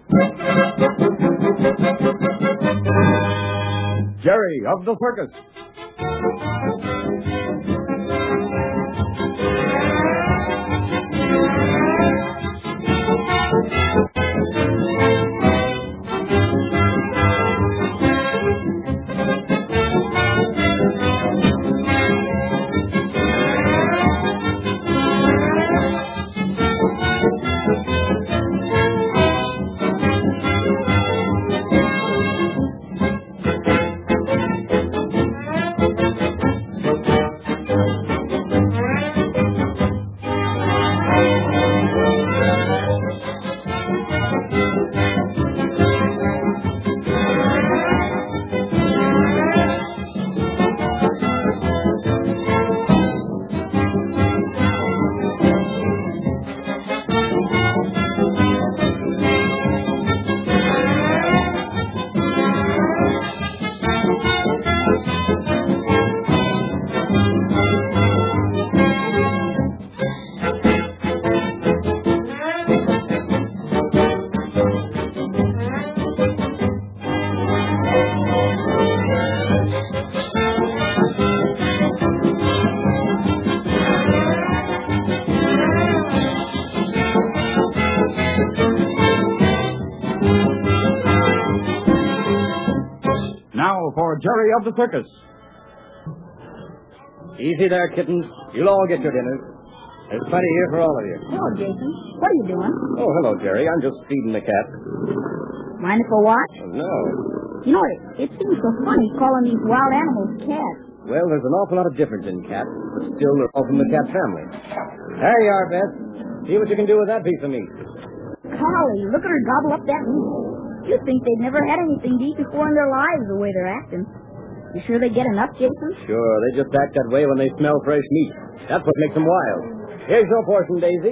Jerry of the Circus. For Jerry of the Circus. Easy there, kittens. You'll all get your dinners. There's plenty here for all of you. Hello, Jason. What are you doing? Oh, hello, Jerry. I'm just feeding the cat. Mind if I watch? Oh, no. You know, it seems so funny calling these wild animals cats. Well, there's an awful lot of difference in cats, but still they're all from the cat family. There you are, Beth. See what you can do with that piece of meat. Golly, look at her gobble up that meat. You'd think they'd never had anything to eat before in their lives the way they're acting. You sure they get enough, Jason? Sure, they just act that way when they smell fresh meat. That's what makes them wild. Here's your portion, Daisy.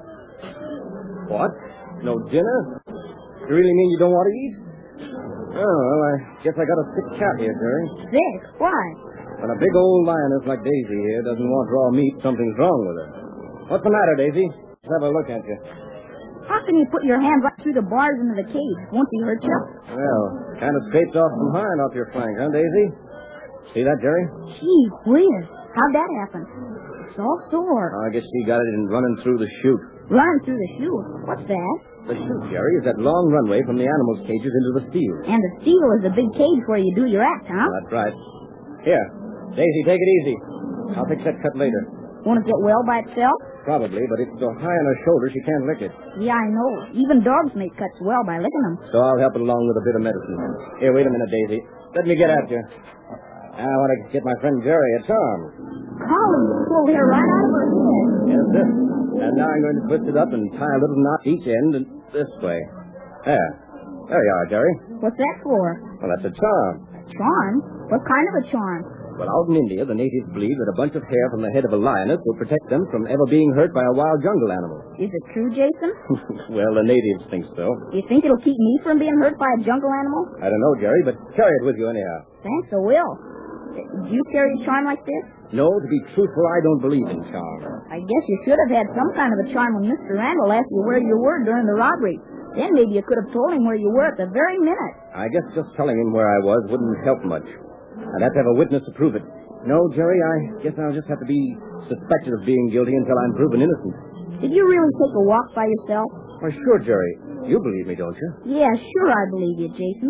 What? No dinner? You really mean you don't want to eat? Oh, well, I guess I got a sick cat here, Jerry. Sick? Why? When a big old lioness like Daisy here doesn't want raw meat, something's wrong with her. What's the matter, Daisy? Let's have a look at you. How can you put your hand right through the bars into the cage? Won't he hurt you? Well, kind of scraped off some hide off your flank, huh, Daisy? See that, Jerry? Gee whiz. How'd that happen? It's all sore. I guess she got it in running through the chute. Running through the chute? What's that? The chute, Jerry, is that long runway from the animals' cages into the steel. And the steel is the big cage where you do your act, huh? That's right. Here, Daisy, take it easy. I'll fix that cut later. Won't it get well by itself? Probably, but it's so high on her shoulder she can't lick it. Yeah, I know. Even dogs make cuts well by licking them. So I'll help it along with a bit of medicine. Here, wait a minute, Daisy. Let me get at you. I want to get my friend Jerry a charm. Golly, you pulled hair right out of her head. Yes, sir. And now I'm going to twist it up and tie a little knot each end and this way. There. There you are, Jerry. What's that for? Well, that's a charm. Charm? What kind of a charm? Well, out in India, the natives believe that a bunch of hair from the head of a lioness will protect them from ever being hurt by a wild jungle animal. Is it true, Jason? Well, the natives think so. You think it'll keep me from being hurt by a jungle animal? I don't know, Jerry, but carry it with you anyhow. Thanks, I will. Do you carry a charm like this? No, to be truthful, I don't believe in charm. I guess you should have had some kind of a charm when Mr. Randall asked you where you were during the robbery. Then maybe you could have told him where you were at the very minute. I guess just telling him where I was wouldn't help much. I'd have to have a witness to prove it. No, Jerry, I guess I'll just have to be suspected of being guilty until I'm proven innocent. Did you really take a walk by yourself? Why, sure, Jerry. You believe me, don't you? Yeah, sure I believe you, Jason.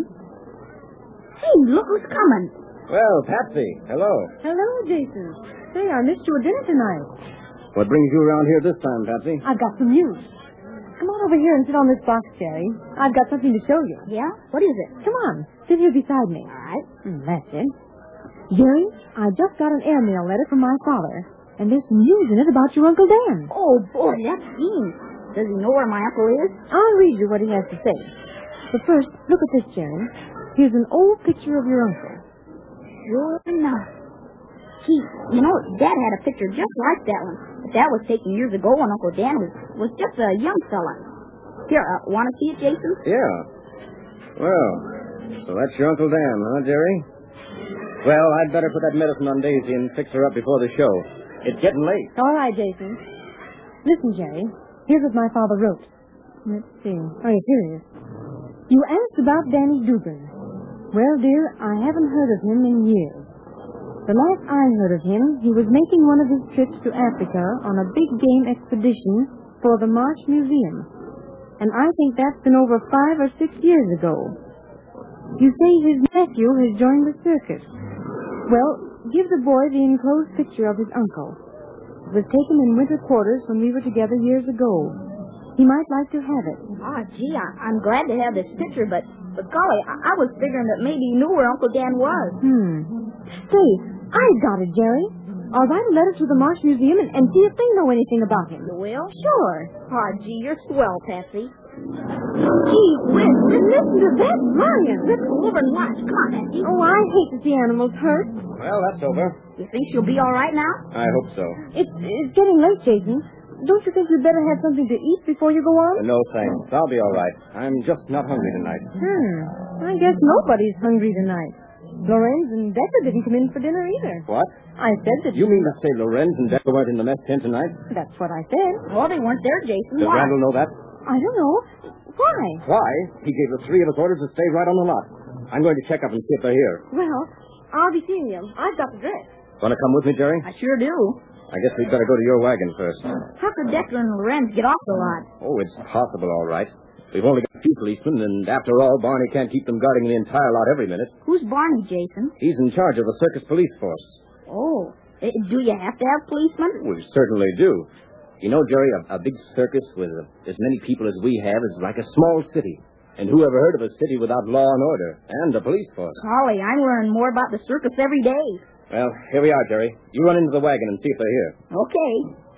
Hey, look who's coming. Well, Patsy, hello. Hello, Jason. Say, I missed you at dinner tonight. What brings you around here this time, Patsy? I've got some news. Come on over here and sit on this box, Jerry. I've got something to show you. Yeah? What is it? Come on. Sit here beside me. All right. That's it. Jerry, I just got an airmail letter from my father, and there's some news in it about your Uncle Dan. Oh, boy, that's Dean. Does he know where my uncle is? I'll read you what he has to say. But first, look at this, Jerry. Here's an old picture of your uncle. Sure enough. Gee, you know, Dad had a picture just like that one. But that was taken years ago when Uncle Dan was just a young fella. Here, want to see it, Jason? Yeah. Well, so that's your Uncle Dan, huh, Jerry? Well, I'd better put that medicine on Daisy and fix her up before the show. It's getting late. All right, Jason. Listen, Jerry. Here's what my father wrote. Let's see. Oh, yes, here it is. You asked about Danny Dugan. Well, dear, I haven't heard of him in years. The last I heard of him, he was making one of his trips to Africa on a big game expedition for the Marsh Museum. And I think that's been over 5 or 6 years ago. You say his nephew has joined the circus. Well, give the boy the enclosed picture of his uncle. It was taken in winter quarters when we were together years ago. He might like to have it. Oh, gee, I'm glad to have this picture, but golly, I was figuring that maybe you knew where Uncle Dan was. Say, I got it, Jerry. I'll write a letter to the Marsh Museum and see if they know anything about him. You will? Sure. Oh, gee, you're swell, Patsy. Gee whiz, listen to that lion. Let's go over and watch. Come on, Patsy. Oh, I hate to see animals hurt. Well, that's over. You think she'll be all right now? I hope so. It's getting late, Jason. Don't you think we'd better have something to eat before you go on? No, thanks. I'll be all right. I'm just not hungry tonight. I guess nobody's hungry tonight. Lorenz and Decker didn't come in for dinner either. What? I said that... You mean to say Lorenz and Decker weren't in the mess tent tonight? That's what I said. Well, they weren't there, Jason. Does Why? Randall know that? I don't know. Why? Why? He gave the 3 of us orders to stay right on the lot. I'm going to check up and see if they're here. Well, I'll be seeing you. I've got the dress. Want to come with me, Jerry? I sure do. I guess we'd better go to your wagon first. How could Decker and Lorenz get off the lot? Oh, it's possible, all right. We've only got 2 policemen, and after all, Barney can't keep them guarding the entire lot every minute. Who's Barney, Jason? He's in charge of the circus police force. Oh, do you have to have policemen? We certainly do. You know, Jerry, a big circus with as many people as we have is like a small city. And who ever heard of a city without law and order and a police force? Golly, I'm learning more about the circus every day. Well, here we are, Jerry. You run into the wagon and see if they're here. Okay.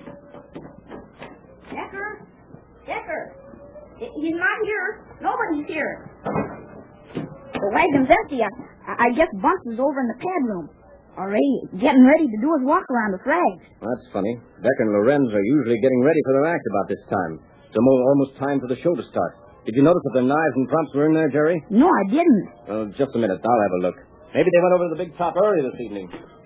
Decker! He's not here. Nobody's here. The wagon's empty. I guess Bunce is over in the pad room. Already getting ready to do his walk around the frags. That's funny. Decker and Lorenz are usually getting ready for their act about this time. It's almost time for the show to start. Did you notice that their knives and props were in there, Jerry? No, I didn't. Well, just a minute. I'll have a look. Maybe they went over to the big top early this evening.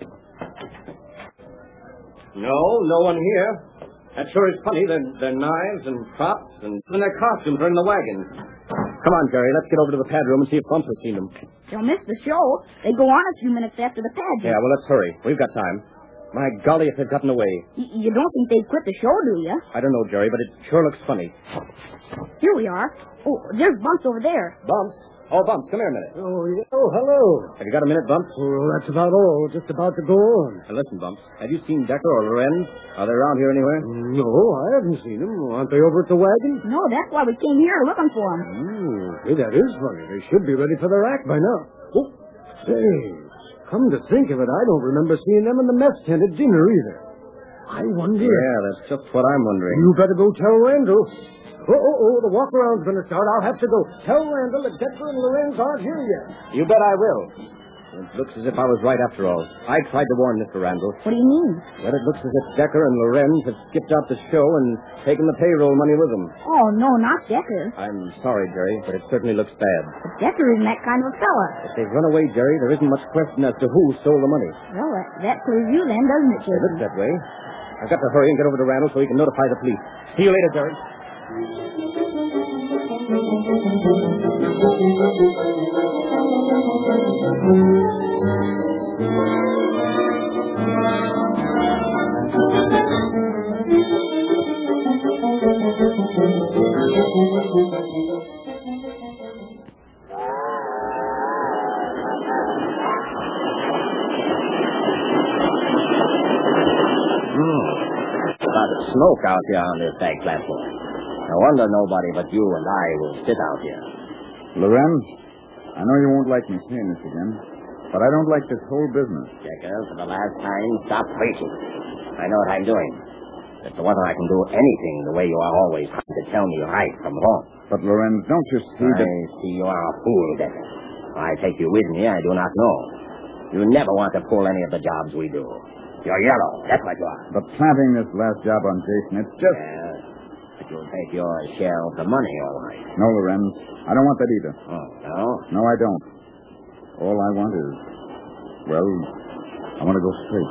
No one here. That sure is funny. Their knives and props and their costumes are in the wagon. Come on, Jerry. Let's get over to the pad room and see if Bumps has seen them. They'll miss the show. They go on a few minutes after the pageant. Yeah, well, let's hurry. We've got time. My golly, if they've gotten away. You don't think they'd quit the show, do you? I don't know, Jerry, but it sure looks funny. Here we are. Oh, there's Bumps over there. Bumps? Oh, Bumps, come here a minute. hello. Have you got a minute, Bumps? Oh, that's about all. Just about to go on. Now, listen, Bumps. Have you seen Decker or Lorenz? Are they around here anywhere? No, I haven't seen them. Aren't they over at the wagon? No, that's why we came here looking for them. Hey, that is funny. They should be ready for their act by now. Oh, say, come to think of it, I don't remember seeing them in the mess tent at dinner either. I wonder... Yeah, that's just what I'm wondering. You better go tell Randall. The walk-around's going to start. I'll have to go. Tell Randall that Decker and Lorenz aren't here yet. You bet I will. It looks as if I was right after all. I tried to warn Mr. Randall. What do you mean? Well, it looks as if Decker and Lorenz have skipped out the show and taken the payroll money with them. Oh, no, not Decker. I'm sorry, Jerry, but it certainly looks bad. But Decker isn't that kind of a fella. If they've run away, Jerry, there isn't much question as to who stole the money. Well, that clears you then, doesn't it, It Jason? looks that way. I've got to hurry and get over to Randall so he can notify the police. See you later, Jerry. Smoke out here on this back platform. No wonder nobody but you and I will sit out here. Lorenz, I know you won't like me saying this again, but I don't like this whole business. Decker, for the last time, stop preaching. I know what I'm doing. It's the whether I can do anything the way you are always trying to tell me right from wrong. But, Lorenz, don't you see I see you are a fool, Decker. I take you with me, I do not know. You never want to pull any of the jobs we do. You're yellow. That's what you are. But planting this last job on Jason, it's just... Yes. But you'll take your share of the money, all right. No, Lorenz. I don't want that either. Oh, no? No, I don't. All I want is... Well, I want to go straight.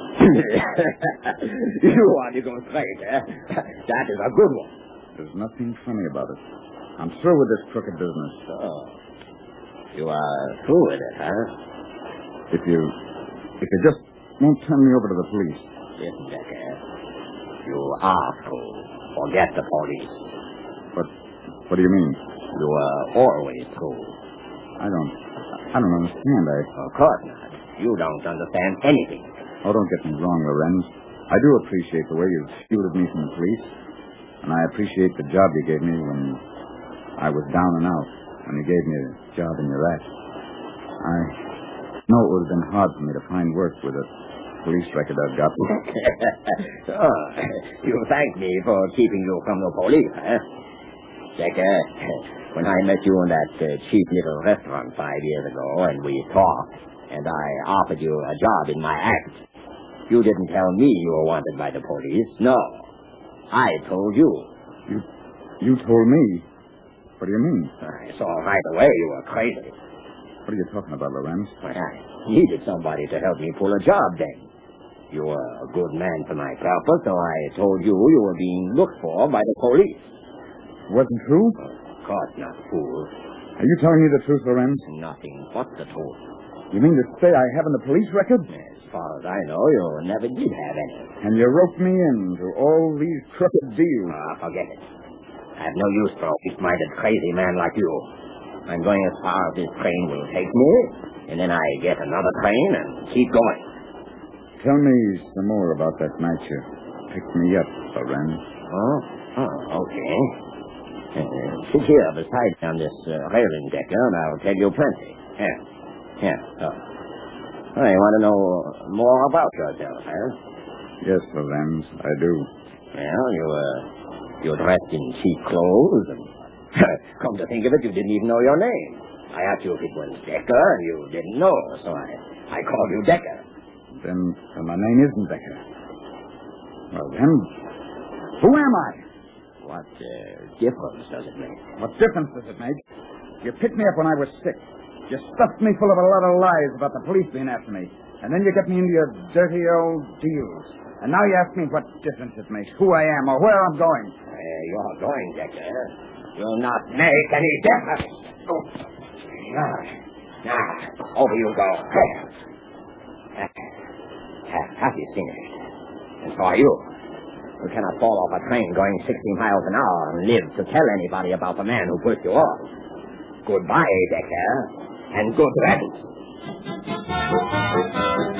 You want to go straight, eh? That is a good one. There's nothing funny about it. I'm through with this crooked business. Oh. You are through with it, huh? If you just won't turn me over to the police. Listen, Decker. You are through. Forget the police. But what do you mean? You are always through. I don't understand. Of course not. You don't understand anything. Oh, don't get me wrong, Lorenz. I do appreciate the way you've shielded me from the police. And I appreciate the job you gave me when I was down and out. When you gave me a job in your act. I know it would have been hard for me to find work with a police record I've got. Oh, you thank me for keeping you from the police, huh? Decker, when I met you in that cheap little restaurant 5 years ago and we talked and I offered you a job in my act, you didn't tell me you were wanted by the police. No. I told you. You told me? What do you mean? I saw right away you were crazy. What are you talking about, Lorenz? Well, I needed somebody to help me pull a job then. You were a good man for my purpose, so I told you you were being looked for by the police. Wasn't true? Of course not, fool. Are you telling me the truth, Lorenz? Nothing but the truth. You mean to say I haven't a police record? As far as I know, you never did have any. And you roped me into all these crooked deals. Forget it. I have no use for a weak-minded, crazy man like you. I'm going as far as this train will take me, and then I get another train and keep going. Tell me some more about that night you picked me up, Lorenz. Okay. Sit here beside me on this railing, Decker, and I'll tell you plenty. Here. You want to know more about yourself, huh? Yes, Lorenz, I do. Well, you're dressed in cheap clothes, and come to think of it, you didn't even know your name. I asked you if it was Decker, and you didn't know, so I called you Decker. Then my name isn't Decker. Well, then, who am I? What difference does it make? What difference does it make? You picked me up when I was sick. You stuffed me full of a lot of lies about the police being after me. And then you get me into your dirty old deals. And now you ask me what difference it makes, who I am, or where I'm going. You're going, Decker. Will not make any difference. Now, over you go. Have you seen it? And so are you. You cannot fall off a train going 60 miles an hour and live to tell anybody about the man who pushed you off. Goodbye, Decker, and good riddance.